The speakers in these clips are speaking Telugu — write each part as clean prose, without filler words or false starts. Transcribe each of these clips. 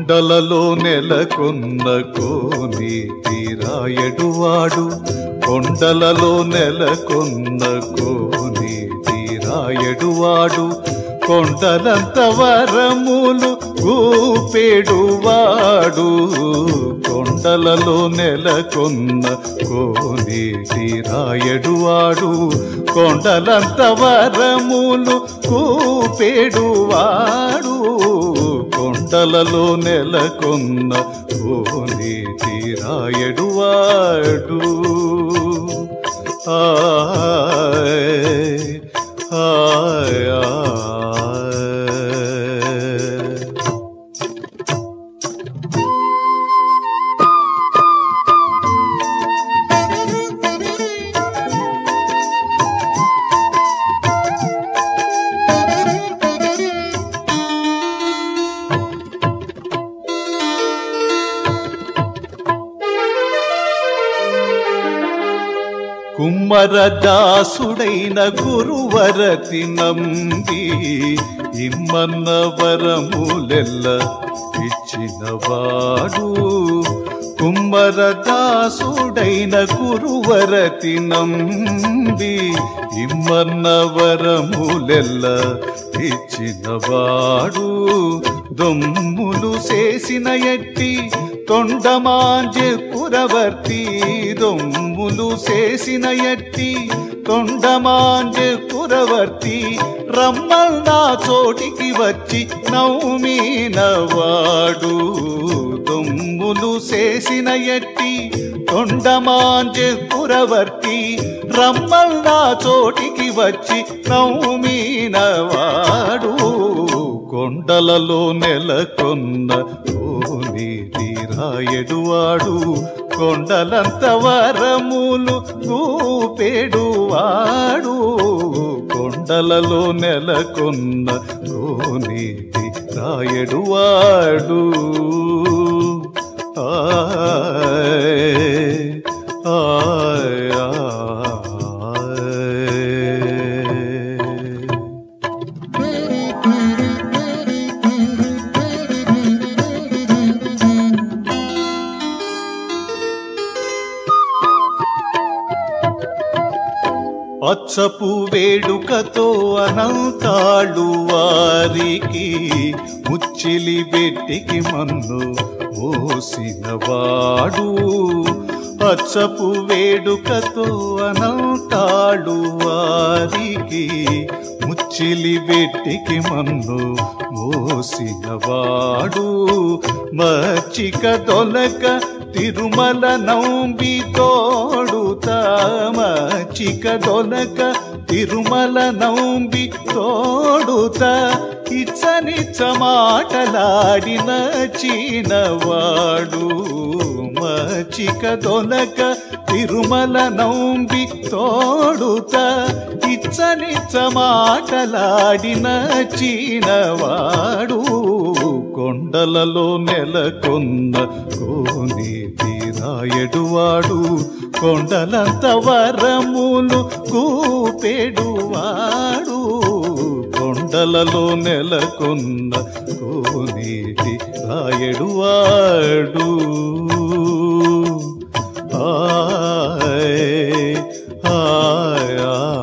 కొండలలో నెలకొన్న కోనేటి రాయడువాడు, కొండలలో నెలకొన్న కోనేటి రాయడువాడు, కొండలంత వరములు గూపెడువాడు. కొండలలో నెలకొన్న కోనేటి రాయడువాడు, కొండలంత వరములు గూపెడువాడు. కొండలలో నెలకొన్న కోనేటి రాయడువాడు. ఆయ్ ఆయ్ కుమ్మరదాసుడైన గురువరతి నంబి ఇమ్మన్న వరములెల్ల ఇచ్చినవాడు. కుమ్మరదాసుడైన గురువరతి నంబి ఇమ్మన్న వరములెల్ల ఇచ్చినవాడు. దొమ్ములు చేసిన ఎట్టి తొండమాంజె పురవర్తి, దొమ్ములు చేసిన ఎట్టి తొండమాంజె పురవర్తి, రమ్మన్నా చోటికి వచ్చి నౌమీనవాడు. దొమ్ములు చేసిన ఎట్టి తొండమాంజె పురవర్తి, రమ్మన్నా చోటికి వచ్చి నౌమీనవాడు. కొండలలో నెలకొన్న కోనేటి రాయడువాడు, కొండలంత వరములు గూపెడువాడు. కొండలలో నెలకొన్న కోనేటి రాయడువాడు. ఆయ్ ఆయ్ అచ్చపు వేడుకతో అనంతాళు వారికి, ముచ్చిలి బెట్టికి మన్ను మోసినవాడు. అచ్చపు వేడుకతో అనంతాళు వారికి, ముచ్చిలి బెట్టికి మన్ను మోసినవాడు. మచ్చిక దొలక తిరుమల నౌంబి తోడుత, మచ్చిక దొలక తిరుమల నౌంబి తోడుత, ఇచ్చనిచ్చ మాటలాడిన చీనవాడు. మచ్చిక దొలక తిరుమల నౌంబి తోడుత, ఇచ్చనిచ్చ మాటలాడిన చీనవాడు. కొండలలో నెలకొన్న కోనేటి రాయడువాడు, కొండలంత వరములు గూపెడువాడు. కొండలలో నెలకొన్న కోనేటి రాయడువాడు. ఆయ్ ఆయ్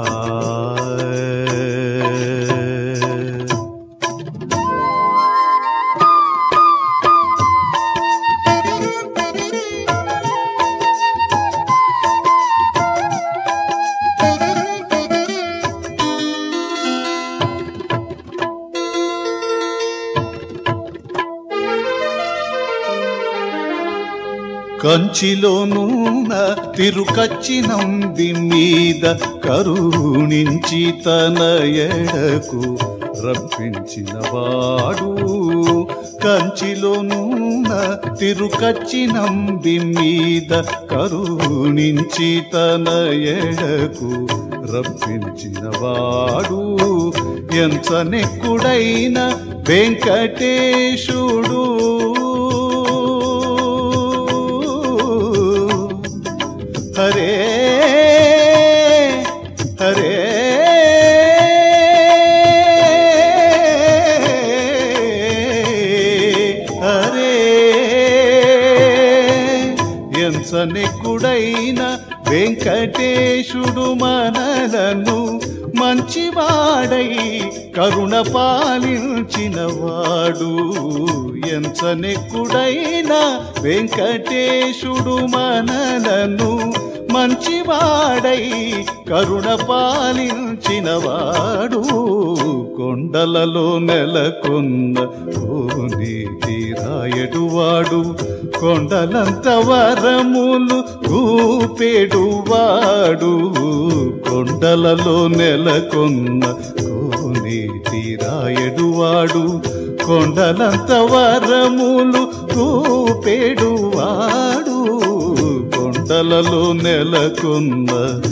కంచిలోనూన తిరుకచ్చి నంబి మీద కరుణించి తన ఎడకు రప్పించినవాడు. కంచిలోనూన తిరుకచ్చి నంబి మీద కరుణించి తన ఎడకు రప్పించినవాడు. ఎంచనెక్కుడైన వెంకటేశుడు, హరే హరే హరే ఎంచనెక్కుడైన వెంకటేశుడు మనలను మంచివాడై కరుణ పాలించినవాడు. ఎంచనెక్కుడైన వెంకటేశుడు మనలను మంచివాడై కరుణ పాలించినవాడు. కొండలలో నెలకొన్న కోనేటి రాయడువాడు, కొండలంత వరములు చూపెడువాడు. కొండలలో నెలకొన్న కోనేటి రాయడువాడు, కొండలంత వరములు చూపెడువాడు. కొండలలో నెలకొన్న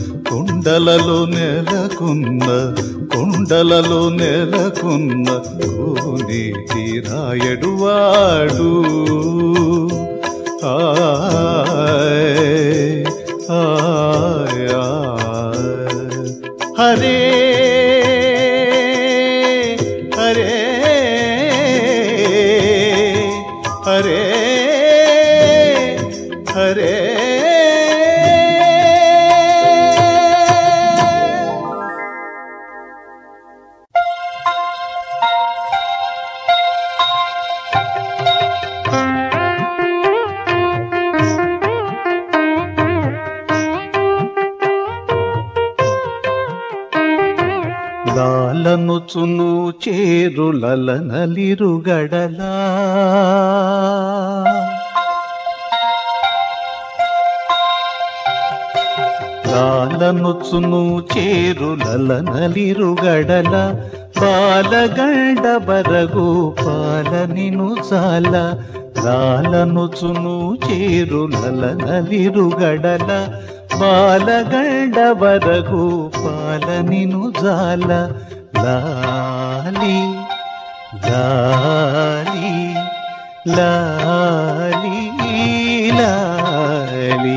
కోనేటి రాయడువాడు. హరే హరే హరే హరే. లాలనుచును చేరులల నలిరుగడలా, లాలనుచును చేరులల నలిరుగడల, బాలగండ బరగు పాలనిను చాల. లాలనుచును చేరులల నలిరుగడల, బాలగండ బరగు పాలనిను జాల. లాలి లాలి లాలి లాలి.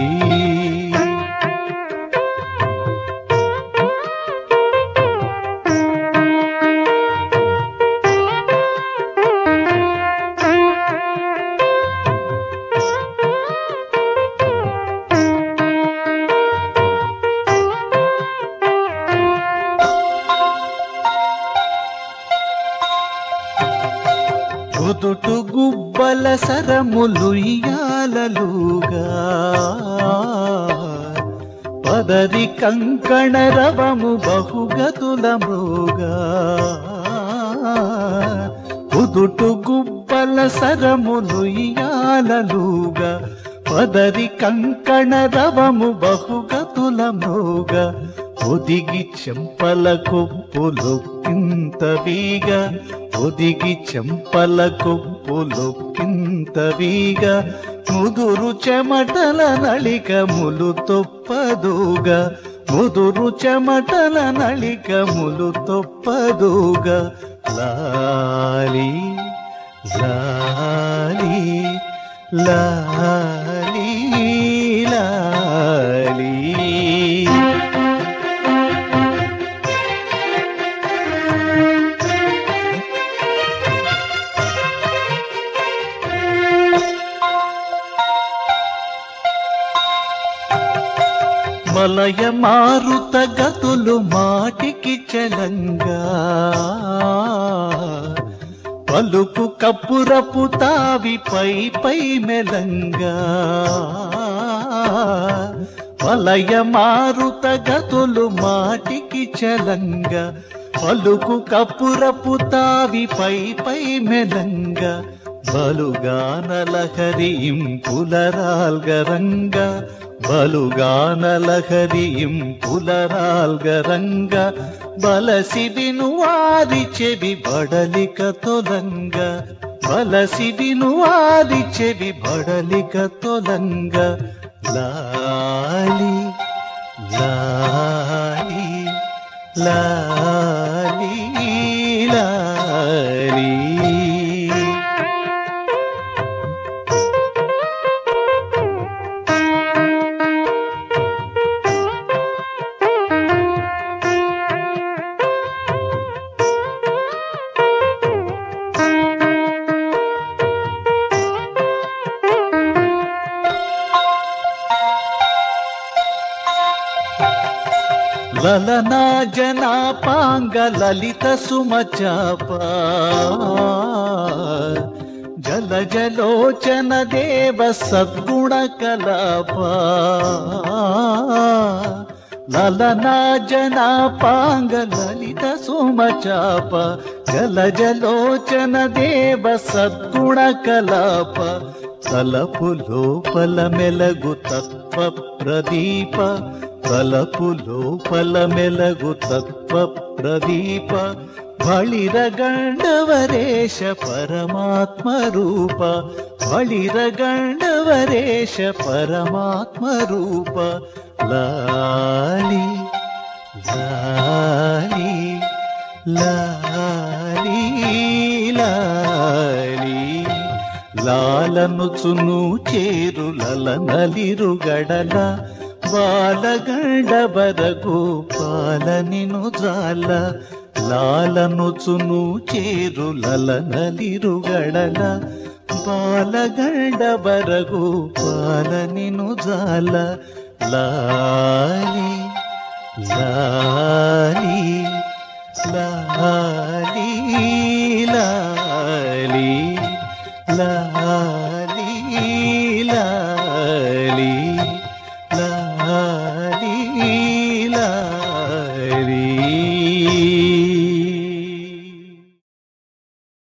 ఉదుటు గుబ్బల సరములు ఇయాలలుగా, పదరి కంకణ రవము బహుగతుల మృగా. ఉదుటు గుబ్బల సరములు ఇయాలలుగా, పదరి కంకణ రవము బహుగతుల మృగా. ఒదిగి చెంపల కొప్పులొక్కింతవిగా, ఒదిగి చెంపల కొప్పులొక్కింతవిగా. ముదురు చెమటల నళికములు తొప్పదుగా, ముదురు చెమటల నళికములు తొప్పదుగా. లాలి లాలి లాలి లాలి. మలయ మారుత గతులు మాటికి చలంగా, పలుకు కప్పురపు తావి పై పై మెలంగా. మలయ మారుత గతులు మాటికి చలంగా, పలుకు కప్పురపు తావి పై పై మెలంగా. బలుగానలహరిం పులరాల్గరంగా, బలుగానలహరిం పులరాల్గరంగా. బలసి వినువారి చెవి బడలిక తొలంగా, బలసి వినువారి చెవి బడలిక తొలంగా. లాలి లాలి లాలి లాలి. లలనా జనాపాంగ లలిత సుమచాప జల జలోచన దేవ సద్గుణ కలాప లలనా జనాపాంగ లలిత సుమచాప జల జలోచన దేవ సద్గుణ కలాప తలపు లోపల మెలగు తత్వ ప్రదీప తలపు లోపల మెలగు తత్వ ప్రదీప బళిరగండవరేశ పరమాత్మ రూప బళిరగండవరేశ పరమాత్మ రూప లాలి లాలి లాలి లాలి లాలనుచును చేరు లలనలిరుగడల బాలగండబర గోపాల నిను జాల లాలనుచును చేరు లలనలిరుగడల బాలగండబర గోపాల నిను జాల లాలి లాలి లాలి లాలి లాలి